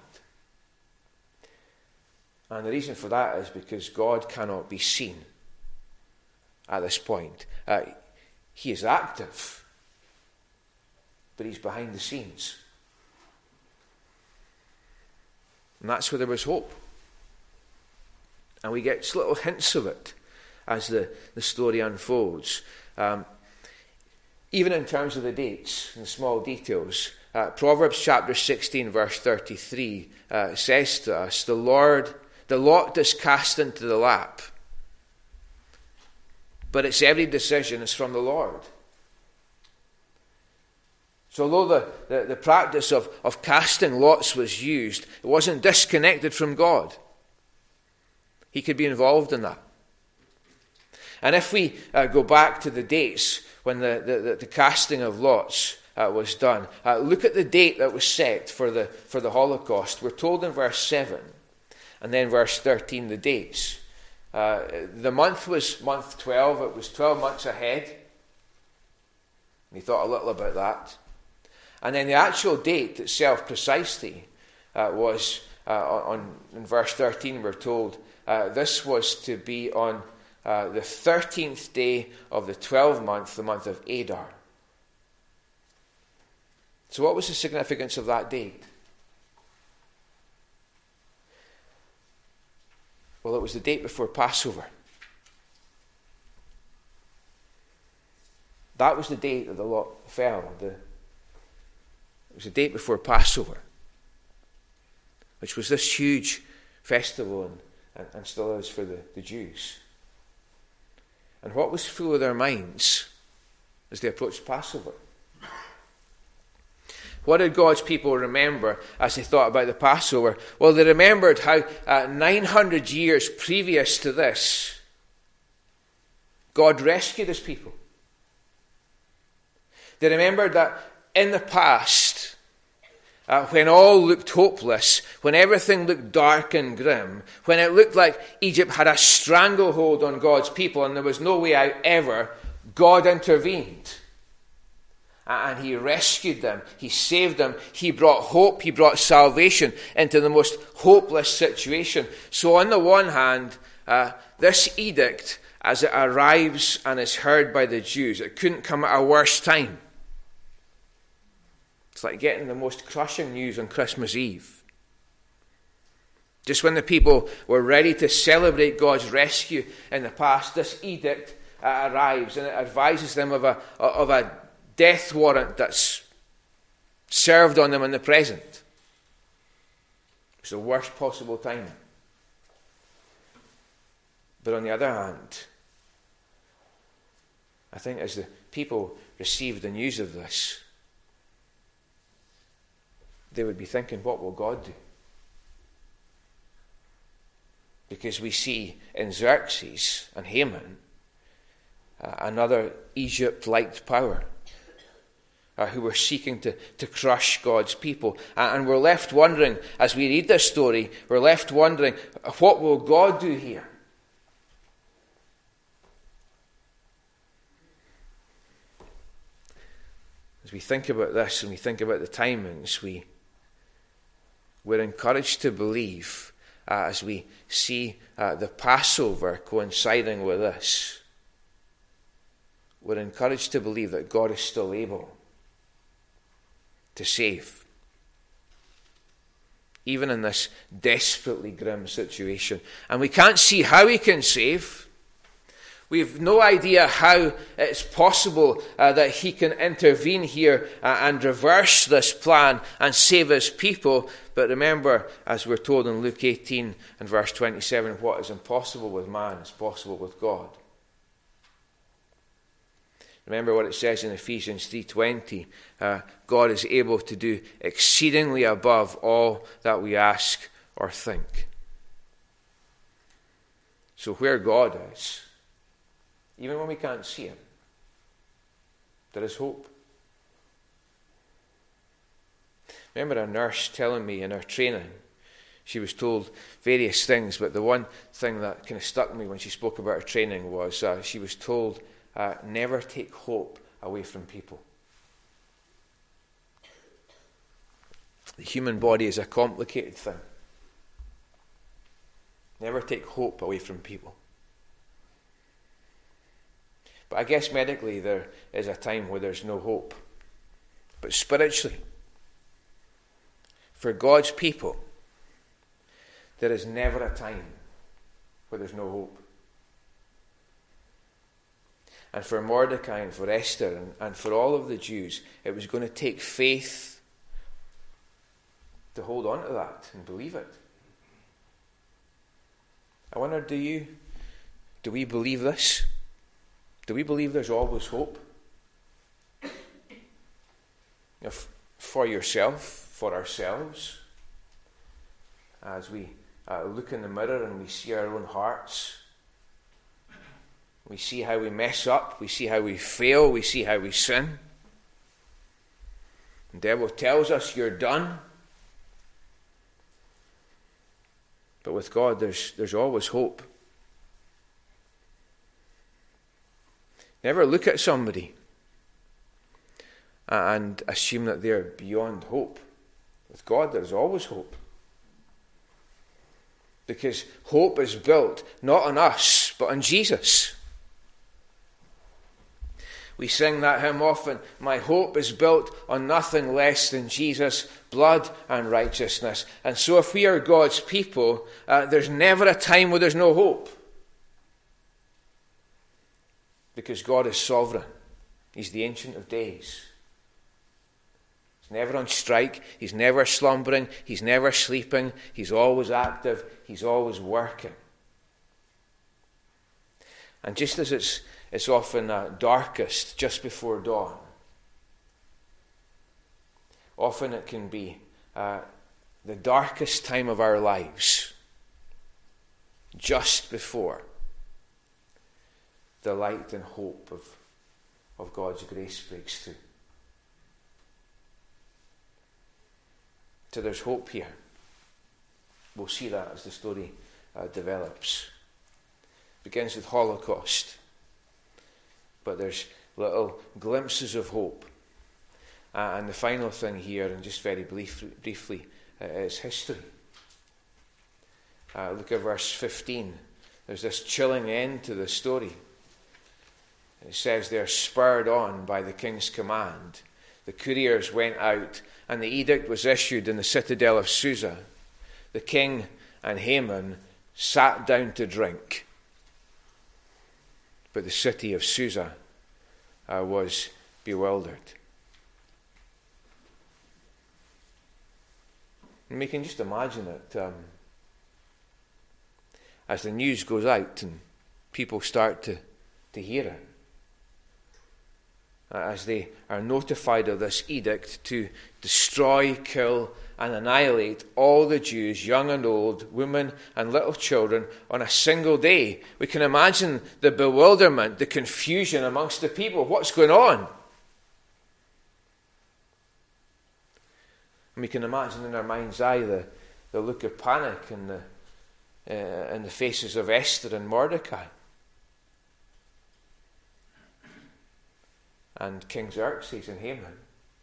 And the reason for that is because God cannot be seen at this point. Uh, he is active, but he's behind the scenes. And that's where there was hope. And we get little hints of it as the, the story unfolds. Um, even in terms of the dates and the small details, Uh, Proverbs chapter sixteen, verse thirty-three uh, says to us, the Lord, the lot is cast into the lap, but its every decision is from the Lord. So although the, the, the practice of, of casting lots was used, it wasn't disconnected from God. He could be involved in that. And if we uh, go back to the dates when the, the, the casting of lots uh, was done, uh, look at the date that was set for the, for the Holocaust. We're told in verse seven, and then verse thirteen, the dates. Uh, the month was month twelve. It was twelve months ahead. And he thought a little about that. And then the actual date itself precisely uh, was, uh, on in verse thirteen, we're told, uh, this was to be on uh, the thirteenth day of the twelfth month, the month of Adar. So what was the significance of that date? Well, it was the date before Passover. That was the date that the lot fell. The It was the date before Passover, which was this huge festival and, and, and still is for the, the Jews. And what was full of their minds as they approached Passover? What did God's people remember as they thought about the Passover? Well, they remembered how uh, nine hundred years previous to this, God rescued his people. They remembered that in the past, uh, when all looked hopeless, when everything looked dark and grim, when it looked like Egypt had a stranglehold on God's people and there was no way out ever, God intervened. And he rescued them. He saved them. He brought hope. He brought salvation into the most hopeless situation. So on the one hand, uh, this edict, as it arrives and is heard by the Jews, it couldn't come at a worse time. It's like getting the most crushing news on Christmas Eve. Just when the people were ready to celebrate God's rescue in the past, this edict uh, arrives and it advises them of a, of a death warrant that's served on them in the present. It's the worst possible timing. But on the other hand, I think as the people received the news of this, they would be thinking, what will God do? Because we see in Xerxes and Haman uh, another Egypt-like power uh, who were seeking to, to crush God's people. Uh, and we're left wondering, as we read this story, we're left wondering, what will God do here? As we think about this and we think about the timings, we We're encouraged to believe uh, as we see uh, the Passover coinciding with this. We're encouraged to believe that God is still able to save. Even in this desperately grim situation. And we can't see how he can save. We've no idea how it's possible uh, that he can intervene here uh, and reverse this plan and save his people. But remember, as we're told in Luke eighteen and verse twenty-seven, what is impossible with man is possible with God. Remember what it says in Ephesians three twenty. Uh, God is able to do exceedingly above all that we ask or think. So where God is, even when we can't see him, there is hope. Remember a nurse telling me in her training, she was told various things, but the one thing that kind of stuck me when she spoke about her training was uh, she was told, uh, never take hope away from people. The human body is a complicated thing. Never take hope away from people. But I guess medically there is a time where there's no hope. But spiritually, for God's people, there is never a time where there's no hope. And for Mordecai and for Esther and, and for all of the Jews, it was going to take faith to hold on to that and believe it. I wonder, do you, do we believe this? Do we believe there's always hope? You know, f- for yourself, for ourselves, as we uh, look in the mirror and we see our own hearts, we see how we mess up, we see how we fail, we see how we sin. The devil tells us you're done. But with God, there's there's always hope. Never look at somebody and assume that they're beyond hope. With God, there's always hope. Because hope is built not on us, but on Jesus. We sing that hymn often, my hope is built on nothing less than Jesus' blood and righteousness. And so if we are God's people, uh, there's never a time where there's no hope. Because God is sovereign. He's the Ancient of Days. He's never on strike. He's never slumbering. He's never sleeping. He's always active. He's always working. And just as it's It's often uh, darkest just before dawn, often it can be uh, the darkest time of our lives, just before the light and hope of, of God's grace breaks through. So there's hope here. We'll see that as the story uh, develops. It begins with Holocaust. But there's little glimpses of hope. Uh, and the final thing here, and just very brief, briefly, uh, is history. Uh, look at verse fifteen. There's this chilling end to the story. It says they're spurred on by the king's command. The couriers went out, and the edict was issued in the citadel of Susa. The king and Haman sat down to drink. But the city of Susa uh, was bewildered. And we can just imagine it um, as the news goes out and people start to, to hear it. Uh, as they are notified of this edict to destroy, kill, and annihilate all the Jews, young and old, women and little children, on a single day. We can imagine the bewilderment, the confusion amongst the people. What's going on? And we can imagine in our mind's eye the, the look of panic in the, uh, in the faces of Esther and Mordecai. And King Xerxes and Haman.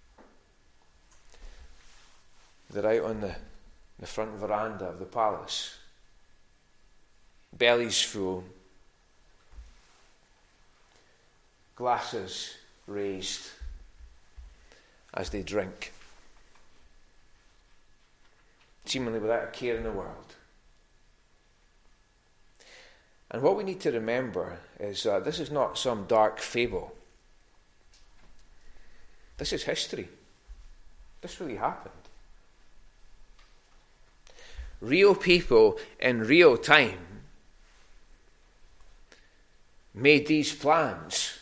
They're out on the, the front veranda of the palace. Bellies full. Glasses raised as they drink. Seemingly without a care in the world. And what we need to remember is uh, this is not some dark fable. This is history. This really happened. Real people in real time made these plans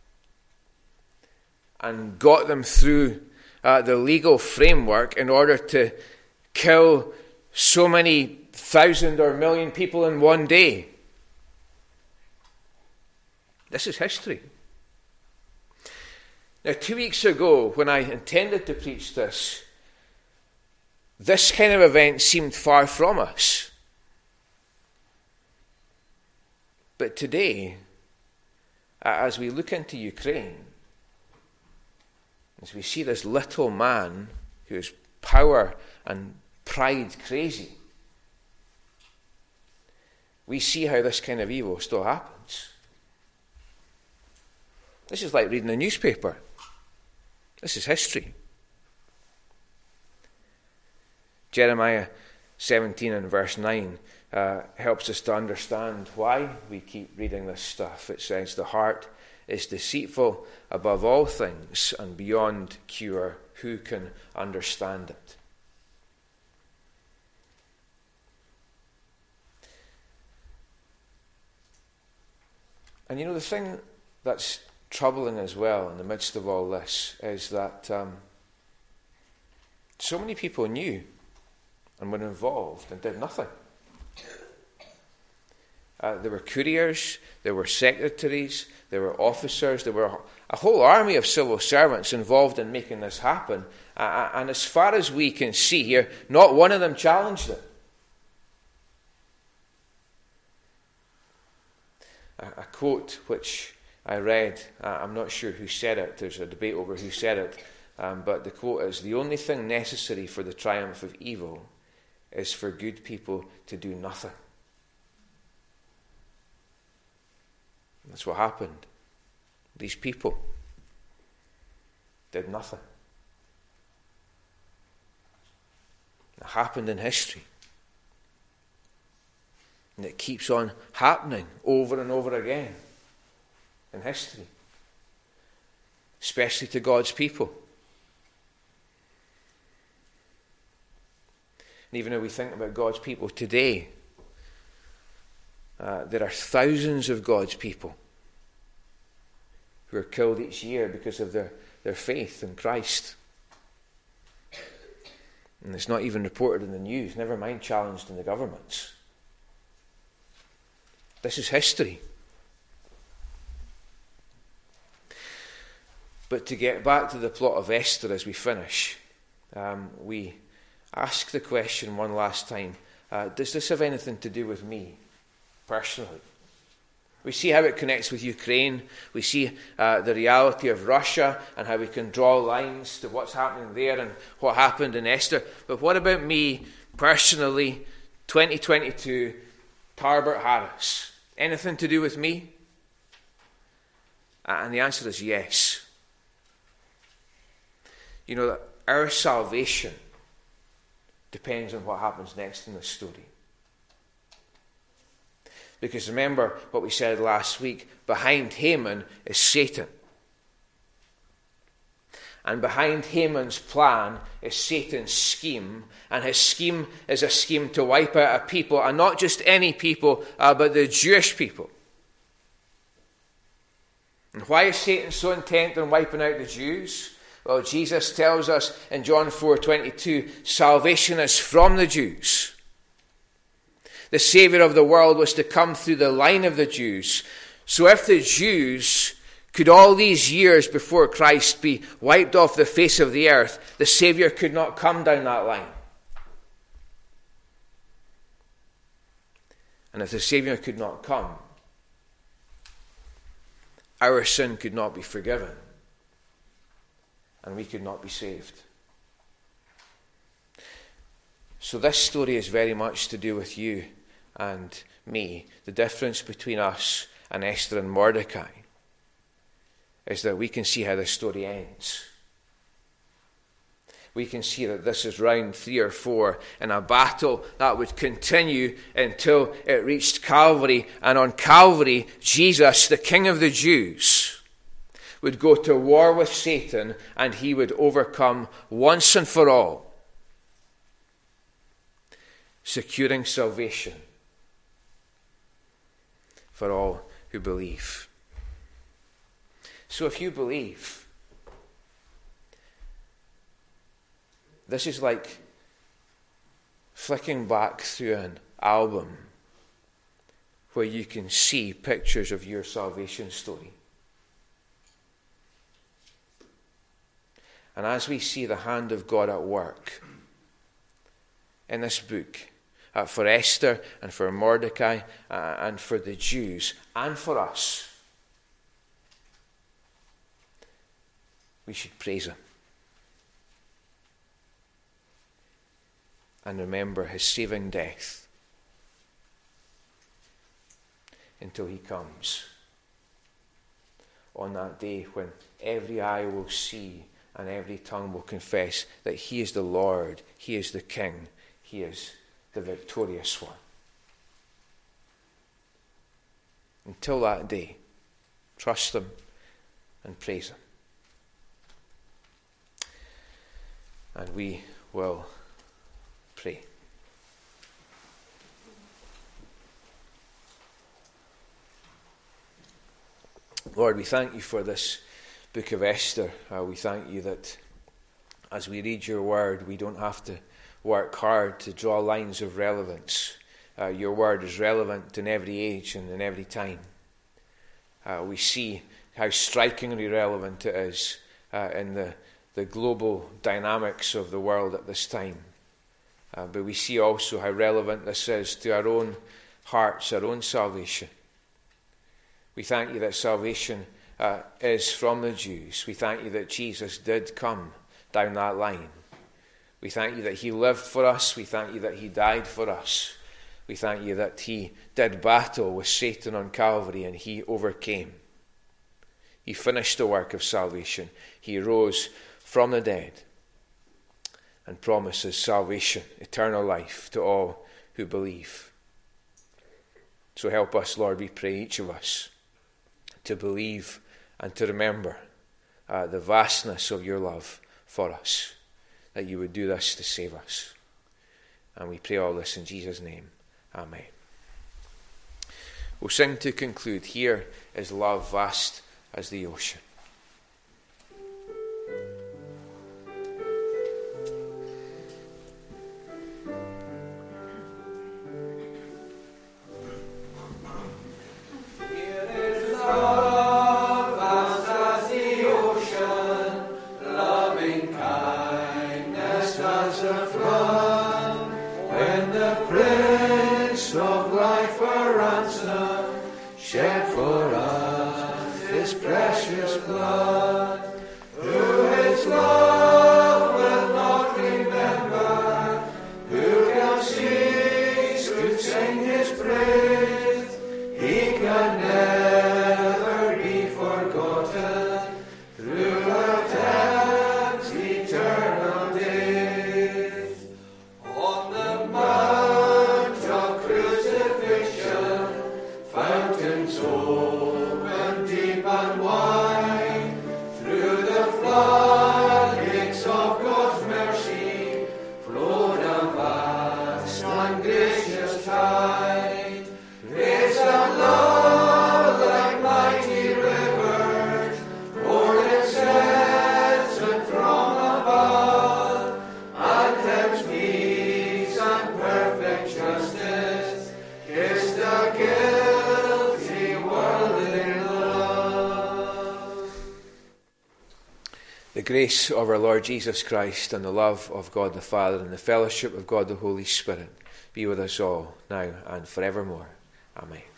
and got them through uh, the legal framework in order to kill so many thousand or million people in one day. This is history. Now, two weeks ago, when I intended to preach this, this kind of event seemed far from us. But today, as we look into Ukraine, as we see this little man who is power and pride crazy, we see how this kind of evil still happens. This is like reading a newspaper. This is history. Jeremiah seventeen and verse nine uh, helps us to understand why we keep reading this stuff. It says, the heart is deceitful above all things and beyond cure. Who can understand it? And you know, the thing that's troubling as well in the midst of all this is that um, so many people knew and were involved and did nothing. Uh, there were couriers, there were secretaries, there were officers, there were a whole army of civil servants involved in making this happen. Uh, and as far as we can see here, not one of them challenged it. A, a quote which I read, uh, I'm not sure who said it, there's a debate over who said it, um, but the quote is, "The only thing necessary for the triumph of evil is for good people to do nothing." That's what happened. These people did nothing. It happened in history. And it keeps on happening over and over again in history. Especially to God's people. And even if we think about God's people today, uh, there are thousands of God's people who are killed each year because of their, their faith in Christ. And it's not even reported in the news, never mind challenged in the governments. This is history. But to get back to the plot of Esther as we finish, um, we ask the question one last time, uh, does this have anything to do with me personally? We see how it connects with Ukraine. We see uh, the reality of Russia and how we can draw lines to what's happening there and what happened in Esther. But what about me personally, twenty twenty-two, Tarbert Harris? Anything to do with me? Uh, and the answer is yes. You know, that our salvation depends on what happens next in this story. Because remember what we said last week, behind Haman is Satan. And behind Haman's plan is Satan's scheme. And his scheme is a scheme to wipe out a people, and not just any people, uh, but the Jewish people. And why is Satan so intent on wiping out the Jews? Well, Jesus tells us in John four twenty-two, salvation is from the Jews. The Saviour of the world was to come through the line of the Jews. So if the Jews could all these years before Christ be wiped off the face of the earth, the Saviour could not come down that line. And if the Saviour could not come, our sin could not be forgiven, and we could not be saved. So this story is very much to do with you and me. The difference between us and Esther and Mordecai is that we can see how this story ends. We can see that this is round three or four in a battle that would continue until it reached Calvary. And on Calvary, Jesus, the King of the Jews, would go to war with Satan, and he would overcome once and for all, securing salvation for all who believe. So if you believe, this is like flicking back through an album where you can see pictures of your salvation story. And as we see the hand of God at work in this book, uh, for Esther and for Mordecai uh, and for the Jews and for us, we should praise him and remember his saving death until he comes on that day when every eye will see and every tongue will confess that he is the Lord, he is the King, he is the victorious one. Until that day, trust him and praise him. And we will pray. Lord, we thank you for this book of Esther. Uh, we thank you that as we read your word, we don't have to work hard to draw lines of relevance. Uh, your word is relevant in every age and in every time. Uh, we see how strikingly relevant it is uh, in the, the global dynamics of the world at this time. Uh, but we see also how relevant this is to our own hearts, our own salvation. We thank you that salvation uh, is from the Jews. We thank you that Jesus did come down that line. We thank you that he lived for us. We thank you that he died for us. We thank you that he did battle with Satan on Calvary and he overcame. He finished the work of salvation. He rose from the dead and promises salvation, eternal life to all who believe. So help us, Lord, we pray, each of us, to believe and to remember uh, the vastness of your love for us, that you would do this to save us. And we pray all this in Jesus' name. Amen. We'll sing to conclude. Here is love vast as the ocean. The grace of our Lord Jesus Christ and the love of God the Father and the fellowship of God the Holy Spirit be with us all now and forevermore. Amen.